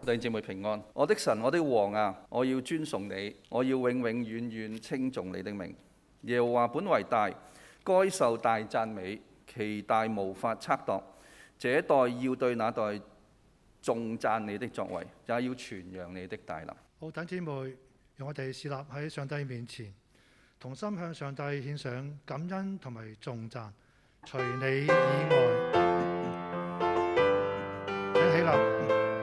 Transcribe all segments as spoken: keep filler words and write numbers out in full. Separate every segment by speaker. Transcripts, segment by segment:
Speaker 1: 弟兄姊妹平安。我的神，我的王啊，我要尊崇你，我要永永遠遠稱頌你的名。耶和華本為大，該受大讚美，其大無法測度。這代要對那代頌讚你的作為，也要傳揚你的大能。
Speaker 2: 好，弟兄姊妹，讓我哋侍立喺上帝面前，同心向上帝獻上感恩同埋頌讚。除你以外，請起立。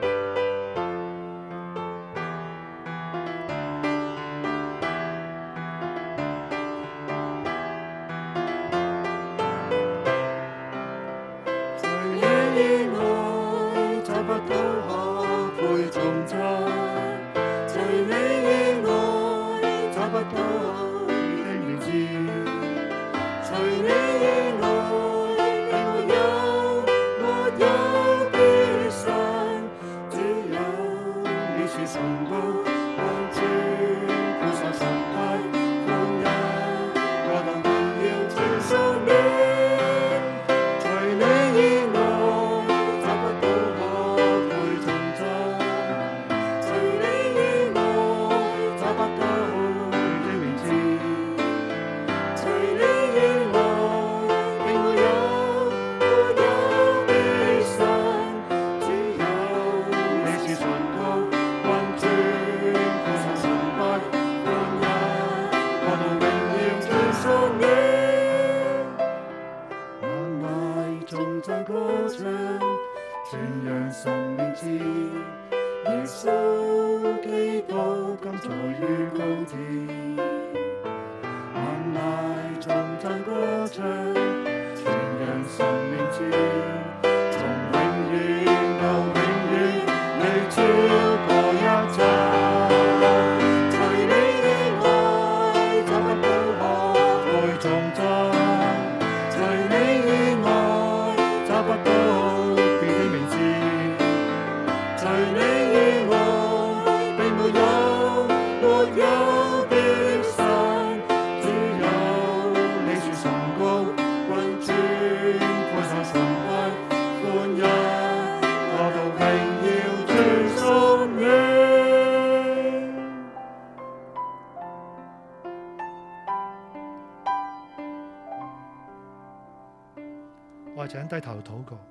Speaker 2: 我請低頭禱告。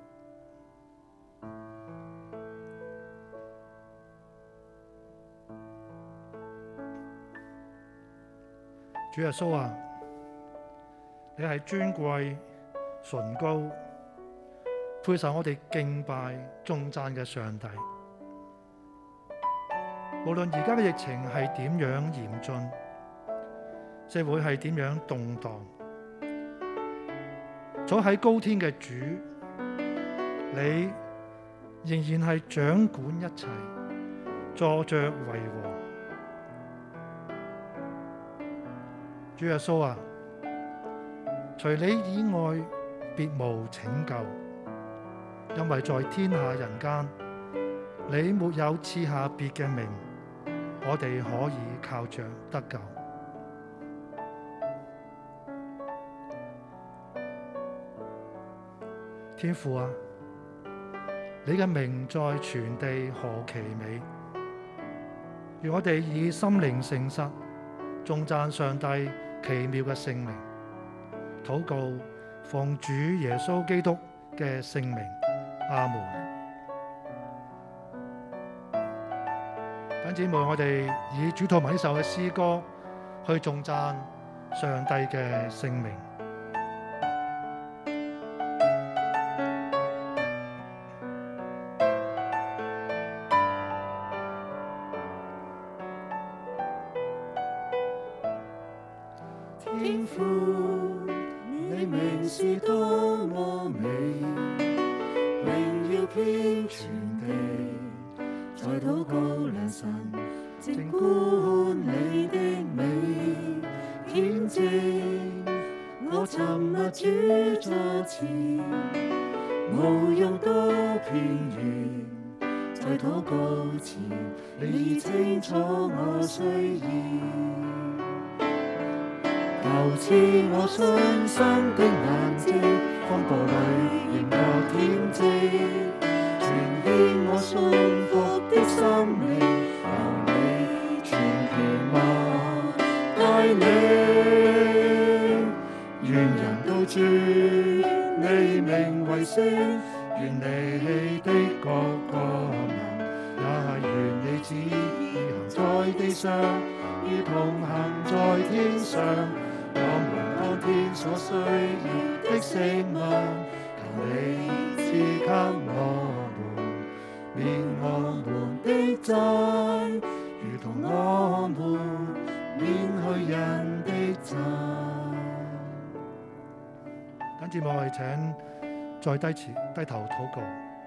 Speaker 2: 主耶穌啊，你係尊貴、崇高、配受我哋敬拜、頌讚嘅上帝。無論而家嘅疫情係點樣嚴峻，社會係點樣動盪，坐喺高天嘅主，你仍然係掌管一切，坐着為王。主耶穌啊，除你以外別無拯救，因為在天下人間，你沒有賜下別嘅名，我哋可以靠着得救。天父啊，你嘅名在全地何其美！願我哋以心靈誠實頌讚上帝奇妙嘅聖名，禱告奉主耶穌基督嘅聖名，阿門。弟兄姊妹，我哋以主禱文呢首嘅詩歌去頌讚上帝嘅聖名。
Speaker 3: 天父，你名是多麼美，榮耀遍全地，在禱告良辰，靜觀你的美，見證我尋默主座前，無用刀片言，在禱告前，你已清楚我需要。求賜我信心的眼睛，風暴裏仍有天跡，傳遍我信服的的生命由你全權望帶領，願人都尊你名為聖，願離棄的各國民，也願你旨意行在地上，如同行在天上。我們當天所需要的食物，求你賜給我們，免我們的債，如同我們免去人的債。
Speaker 2: 等節目我哋請再低前低頭禱告。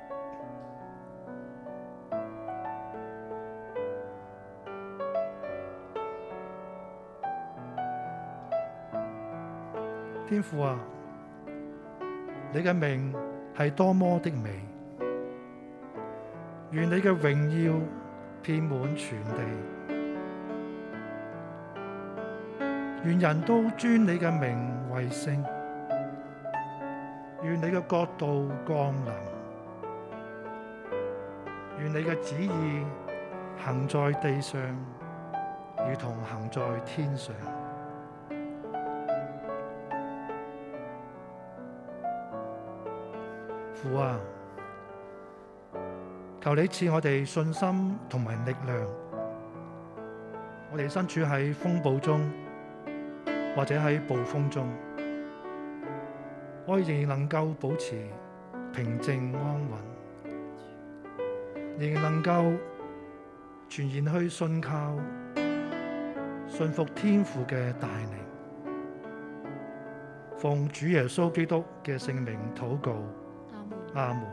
Speaker 2: 天父啊，你嘅名係多麼的美，願你嘅榮耀遍滿全地，願人都尊你嘅名為聖，願你嘅國度降臨，願你嘅旨意行在地上，如同行在天上。父啊，求你賜我哋信心同埋力量，我哋身處喺風暴中，或者喺暴風中，我哋仍然能夠保持平靜安穩，仍然能夠全然去信靠、信服天父嘅帶領。奉主耶穌基督嘅聖名禱告。阿門。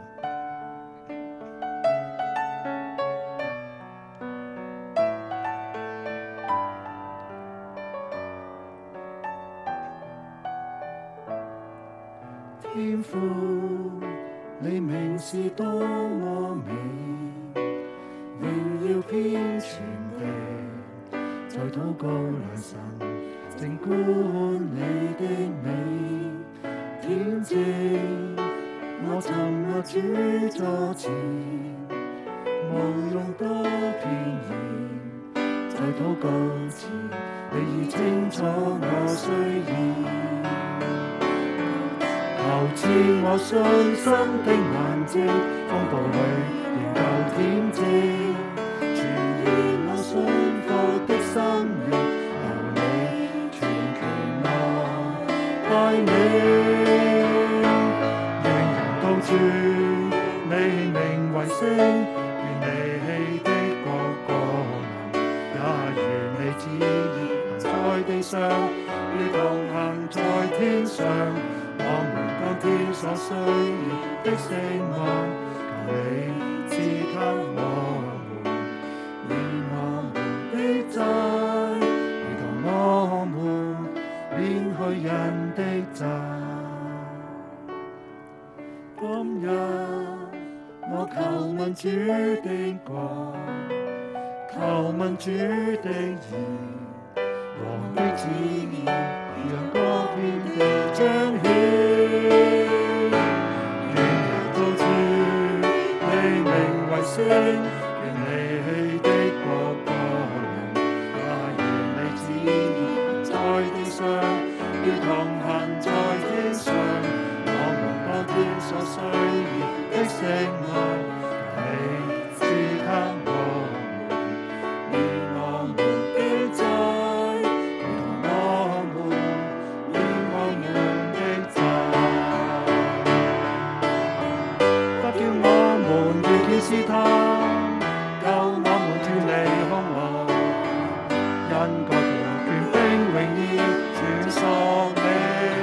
Speaker 3: 天父，你名是多麼美，榮耀遍全地，在禱告來神，靜觀你的美，恬靜。我沉默主座前，無用多片言，在禱告前，你已清楚我需要。求賜我信心的眼睛，風暴裏仍舊恬靜，傳揚我信服的生命，由你全權能帶領。尊你名為聖，願離棄的各國民，也願你旨意行在地上，如同行在天上。我們當天所需要的食物，求你賜給我們，免我們的債，如同我們免去人的債。今日我求問主的國，求問主的義，王的旨意讓各遍地彰顯。願人都尊你名為聖，願離棄的各國民，也願你旨意在地上，如同行在天上。天所需要的食物，求你賜給我們，免我們的債，如同我們免我們的債。不叫我們遇見試探，救我們脫離兇惡，因國度權柄榮耀全屬你。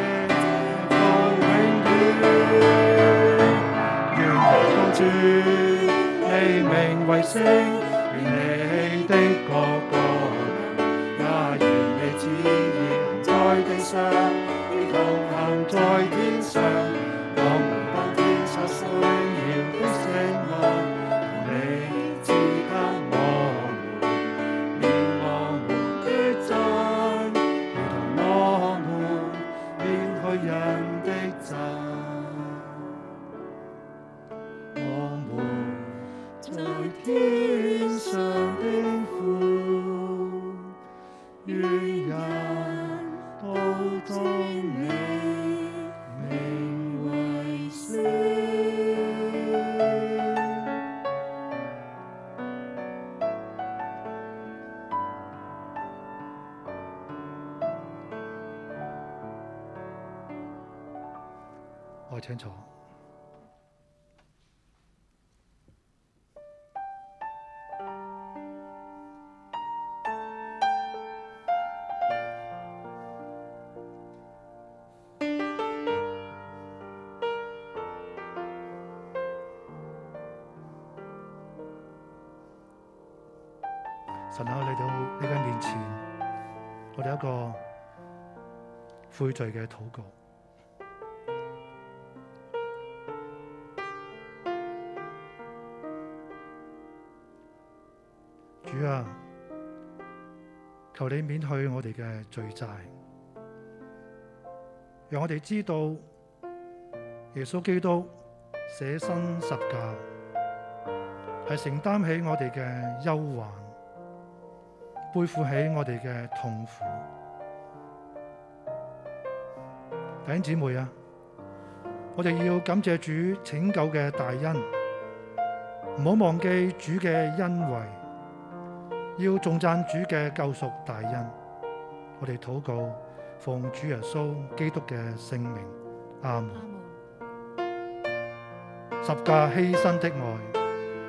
Speaker 3: 願你名為聖，願離棄的各國民，也願你旨意行在地上，如同行在天上。我們當天所需要的食物，求你賜給我們，免我們的債，如同我們免去人的債。我們在天
Speaker 2: 我請坐。神啊，嚟到你嘅面前，我哋一個悔罪嘅禱告。主啊，求你免去我哋嘅罪債，讓我哋知道耶穌基督捨身十架係承擔起我哋嘅憂患，背負起我哋嘅痛苦。弟兄姊妹啊，我哋要感謝主拯救嘅大恩，唔好忘記主嘅恩惠，要頌讚主嘅救贖大恩。我哋禱告，奉主耶穌基督嘅聖名，阿門。十架犧牲的愛。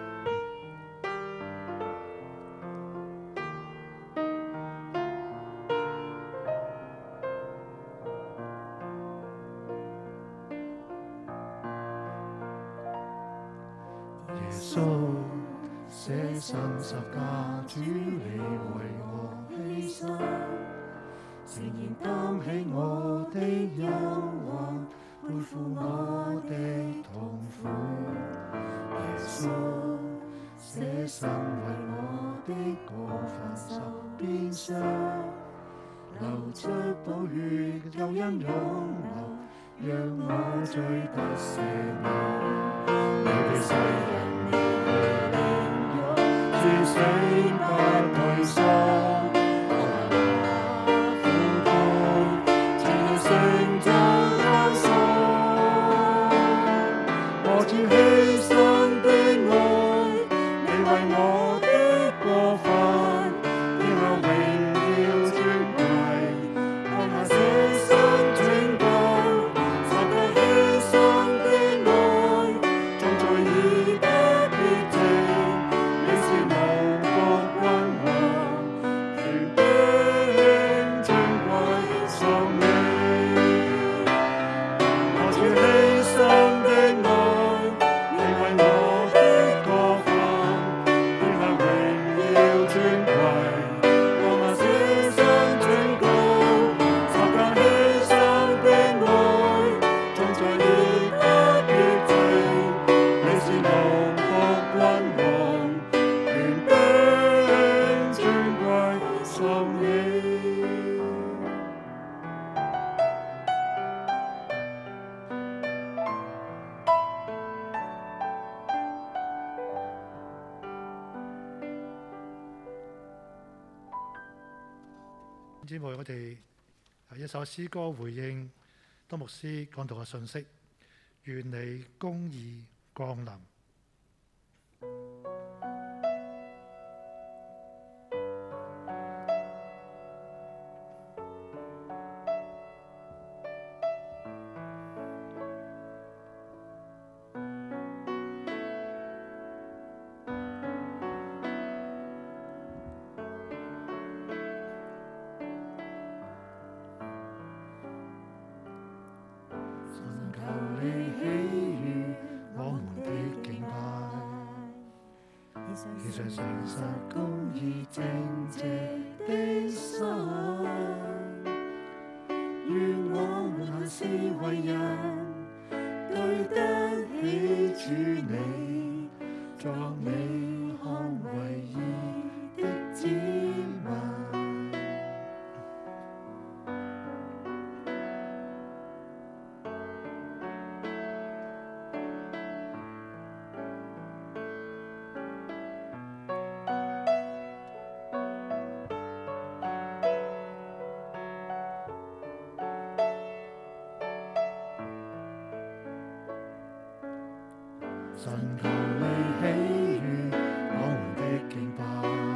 Speaker 3: 耶穌捨身十架，主你為我犧牲，誠然擔起我的憂患，背負我的痛苦。耶穌捨身為我的過犯受鞭傷，流出寶血救恩湧流，讓我罪得赦免。你嘅世人至死不退縮，我苦痛，全要成就救贖。我主犧牲的愛，你為我的過犯，以後榮耀尊貴，放下捨身拯救，十架犧牲的愛，種在已得潔淨。
Speaker 2: 姊妹，我哋一首詩歌回應多牧師講道嘅信息，願你公義降臨。其實誠實公義正直的心，願我們行事為人，對得起主你，作你看為義的子民。神求你喜悅我們的敬拜，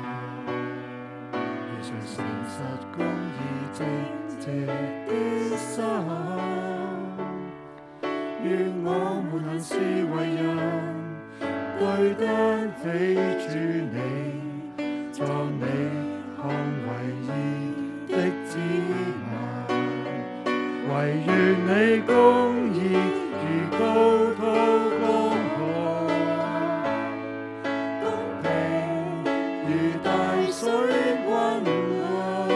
Speaker 2: 其實誠實公義正直的心，願
Speaker 3: 願我們行事為人，對得起主你，作你看為義的子民。唯願你公義如高滔江河，公平如大水滾滾。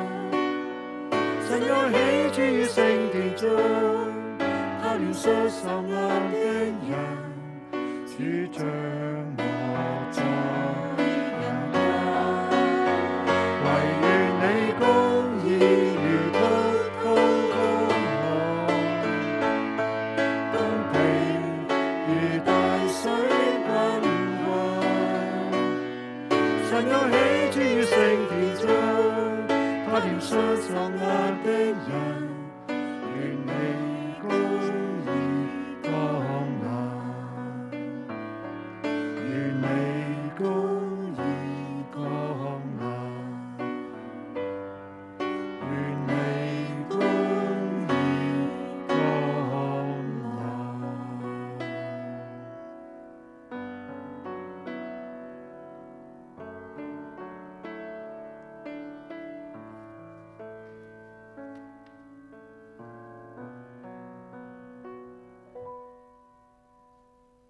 Speaker 3: 神又喜住於聖殿中，他憐恤受壓的人，主將我作人家。唯願你公義如滔滔江河，公平如大水滾滾。神又喜住於聖殿中，他憐恤受壓的人，